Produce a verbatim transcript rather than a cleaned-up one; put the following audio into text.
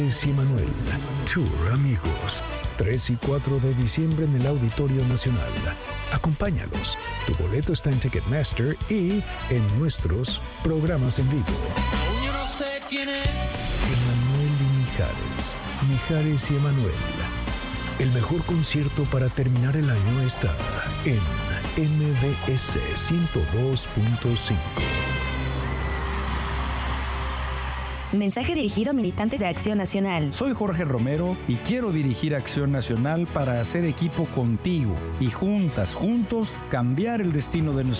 Mijares y Emanuel, Tour Amigos, tres y cuatro de diciembre en el Auditorio Nacional. Acompáñalos. Tu boleto está en Ticketmaster y en nuestros programas en vivo. Yo no sé quién es. Emanuel y Mijares, Mijares y Emanuel. El mejor concierto para terminar el año está en M B S ciento dos punto cinco. Mensaje dirigido a militantes de Acción Nacional. Soy Jorge Romero y quiero dirigir Acción Nacional para hacer equipo contigo y juntas, juntos, cambiar el destino de nuestro